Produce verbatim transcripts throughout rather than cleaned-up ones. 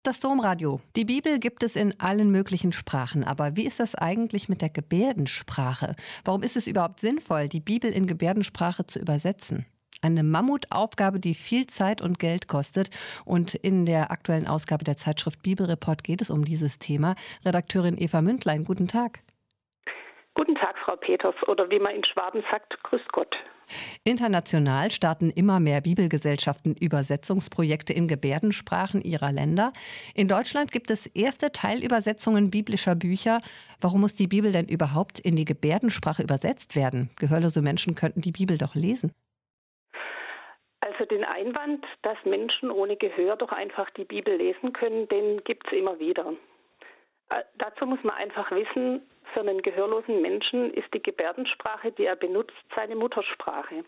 Das Domradio. Die Bibel gibt es in allen möglichen Sprachen. Aber wie ist das eigentlich mit der Gebärdensprache? Warum ist es überhaupt sinnvoll, die Bibel in Gebärdensprache zu übersetzen? Eine Mammutaufgabe, die viel Zeit und Geld kostet. Und in der aktuellen Ausgabe der Zeitschrift Bibelreport geht es um dieses Thema. Redakteurin Eva Mündlein, guten Tag. Guten Tag, Frau Peters, oder wie man in Schwaben sagt, grüß Gott. International starten immer mehr Bibelgesellschaften Übersetzungsprojekte in Gebärdensprachen ihrer Länder. In Deutschland gibt es erste Teilübersetzungen biblischer Bücher. Warum muss die Bibel denn überhaupt in die Gebärdensprache übersetzt werden? Gehörlose Menschen könnten die Bibel doch lesen. Also den Einwand, dass Menschen ohne Gehör doch einfach die Bibel lesen können, den gibt es immer wieder. Äh, dazu muss man einfach wissen, für einen gehörlosen Menschen ist die Gebärdensprache, die er benutzt, seine Muttersprache.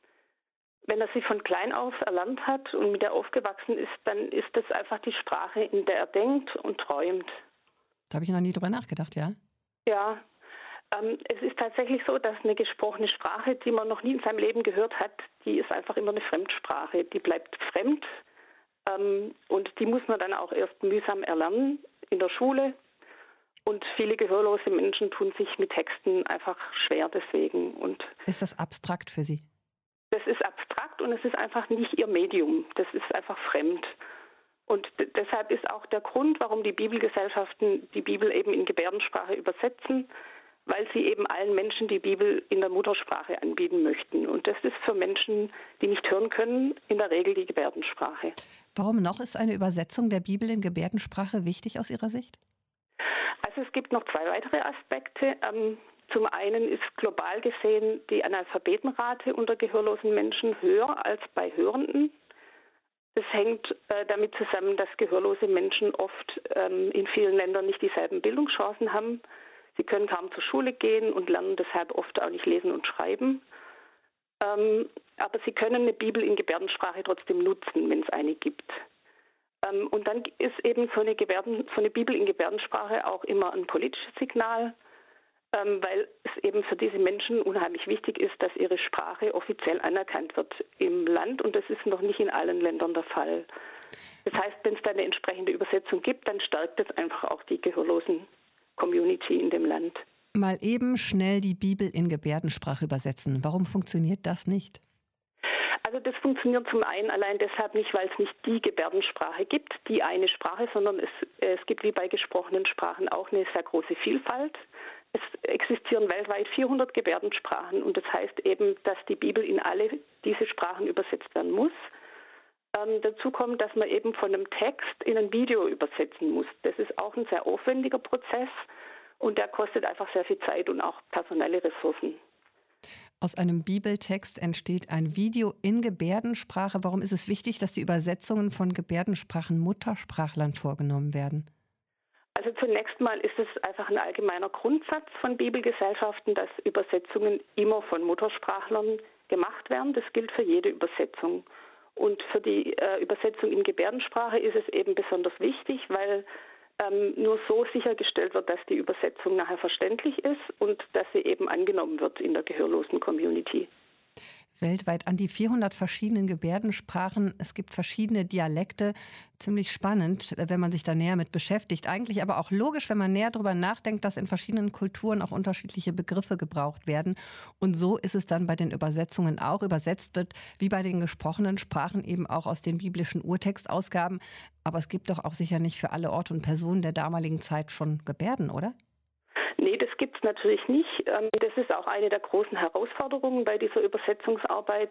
Wenn er sie von klein auf erlernt hat und mit der aufgewachsen ist, dann ist das einfach die Sprache, in der er denkt und träumt. Da habe ich noch nie drüber nachgedacht, ja? Ja, ähm, es ist tatsächlich so, dass eine gesprochene Sprache, die man noch nie in seinem Leben gehört hat, die ist einfach immer eine Fremdsprache. Die bleibt fremd ähm, und die muss man dann auch erst mühsam erlernen in der Schule. Und viele gehörlose Menschen tun sich mit Texten einfach schwer deswegen. Und ist das abstrakt für Sie? Das ist abstrakt und es ist einfach nicht ihr Medium. Das ist einfach fremd. Und d- deshalb ist auch der Grund, warum die Bibelgesellschaften die Bibel eben in Gebärdensprache übersetzen, weil sie eben allen Menschen die Bibel in der Muttersprache anbieten möchten. Und das ist für Menschen, die nicht hören können, in der Regel die Gebärdensprache. Warum noch ist eine Übersetzung der Bibel in Gebärdensprache wichtig aus Ihrer Sicht? Also es gibt noch zwei weitere Aspekte. Ähm, zum einen ist global gesehen die Analphabetenrate unter gehörlosen Menschen höher als bei Hörenden. Das hängt äh, damit zusammen, dass gehörlose Menschen oft ähm, in vielen Ländern nicht dieselben Bildungschancen haben. Sie können kaum zur Schule gehen und lernen deshalb oft auch nicht lesen und schreiben. Ähm, aber sie können eine Bibel in Gebärdensprache trotzdem nutzen, wenn es eine gibt. Und dann ist eben so eine, Gebärden, so eine Bibel in Gebärdensprache auch immer ein politisches Signal, weil es eben für diese Menschen unheimlich wichtig ist, dass ihre Sprache offiziell anerkannt wird im Land. Und das ist noch nicht in allen Ländern der Fall. Das heißt, wenn es da eine entsprechende Übersetzung gibt, dann stärkt es einfach auch die gehörlosen Community in dem Land. Mal eben schnell die Bibel in Gebärdensprache übersetzen. Warum funktioniert das nicht? Also das funktioniert zum einen allein deshalb nicht, weil es nicht die Gebärdensprache gibt, die eine Sprache, sondern es, es gibt wie bei gesprochenen Sprachen auch eine sehr große Vielfalt. Es existieren weltweit vierhundert Gebärdensprachen und das heißt eben, dass die Bibel in alle diese Sprachen übersetzt werden muss. Ähm, dazu kommt, dass man eben von einem Text in ein Video übersetzen muss. Das ist auch ein sehr aufwendiger Prozess und der kostet einfach sehr viel Zeit und auch personelle Ressourcen. Aus einem Bibeltext entsteht ein Video in Gebärdensprache. Warum ist es wichtig, dass die Übersetzungen von Gebärdensprachen Muttersprachlern vorgenommen werden? Also zunächst mal ist es einfach ein allgemeiner Grundsatz von Bibelgesellschaften, dass Übersetzungen immer von Muttersprachlern gemacht werden. Das gilt für jede Übersetzung. Und für die äh, Übersetzung in Gebärdensprache ist es eben besonders wichtig, weil Ähm, nur so sichergestellt wird, dass die Übersetzung nachher verständlich ist und dass sie eben angenommen wird in der gehörlosen Community. Weltweit an die vierhundert verschiedenen Gebärdensprachen. Es gibt verschiedene Dialekte. Ziemlich spannend, wenn man sich da näher mit beschäftigt. Eigentlich aber auch logisch, wenn man näher darüber nachdenkt, dass in verschiedenen Kulturen auch unterschiedliche Begriffe gebraucht werden. Und so ist es dann bei den Übersetzungen auch. Übersetzt wird, wie bei den gesprochenen Sprachen, eben auch aus den biblischen Urtextausgaben. Aber es gibt doch auch sicher nicht für alle Orte und Personen der damaligen Zeit schon Gebärden, oder? Nee, das gibt es natürlich nicht. Das ist auch eine der großen Herausforderungen bei dieser Übersetzungsarbeit.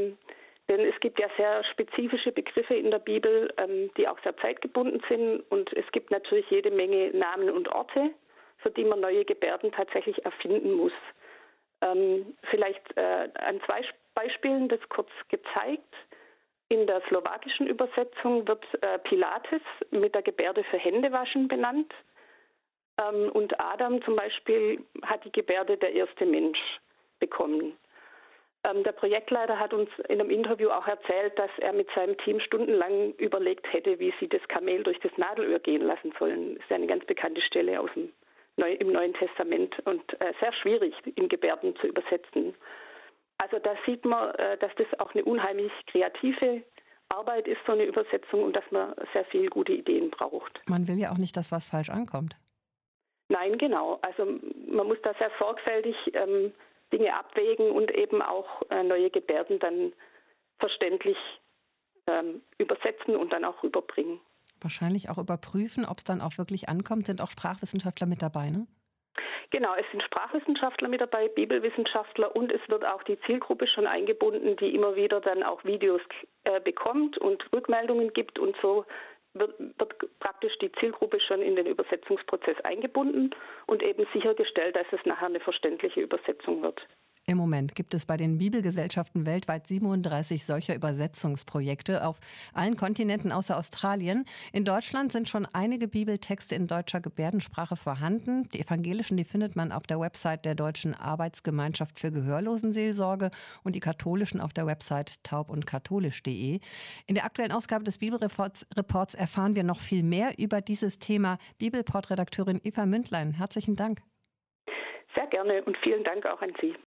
Denn es gibt ja sehr spezifische Begriffe in der Bibel, die auch sehr zeitgebunden sind. Und es gibt natürlich jede Menge Namen und Orte, für die man neue Gebärden tatsächlich erfinden muss. Vielleicht an zwei Beispielen das kurz gezeigt. In der slowakischen Übersetzung wird Pilates mit der Gebärde für Händewaschen benannt. Und Adam zum Beispiel hat die Gebärde der erste Mensch bekommen. Der Projektleiter hat uns in einem Interview auch erzählt, dass er mit seinem Team stundenlang überlegt hätte, wie sie das Kamel durch das Nadelöhr gehen lassen sollen. Das ist eine ganz bekannte Stelle aus dem Neu- im Neuen Testament und äh, sehr schwierig in Gebärden zu übersetzen. Also da sieht man, äh, dass das auch eine unheimlich kreative Arbeit ist, so eine Übersetzung, und dass man sehr viele gute Ideen braucht. Man will ja auch nicht, dass was falsch ankommt. Nein, genau. Also man muss da sehr sorgfältig ähm, Dinge abwägen und eben auch äh, neue Gebärden dann verständlich ähm, übersetzen und dann auch rüberbringen. Wahrscheinlich auch überprüfen, ob es dann auch wirklich ankommt. Sind auch Sprachwissenschaftler mit dabei, ne? Genau, es sind Sprachwissenschaftler mit dabei, Bibelwissenschaftler, und es wird auch die Zielgruppe schon eingebunden, die immer wieder dann auch Videos äh, bekommt und Rückmeldungen gibt, und so wird, wird praktisch die Zielgruppe schon in den Übersetzungsprozess eingebunden und eben sichergestellt, dass es nachher eine verständliche Übersetzung wird. Im Moment gibt es bei den Bibelgesellschaften weltweit siebenunddreißig solcher Übersetzungsprojekte auf allen Kontinenten außer Australien. In Deutschland sind schon einige Bibeltexte in deutscher Gebärdensprache vorhanden. Die evangelischen, die findet man auf der Website der Deutschen Arbeitsgemeinschaft für Gehörlosenseelsorge und die katholischen auf der Website taub und katholisch punkt de. In der aktuellen Ausgabe des Bibelreports Reports erfahren wir noch viel mehr über dieses Thema. Bibelport-Redakteurin Eva Mündlein, herzlichen Dank. Sehr gerne und vielen Dank auch an Sie.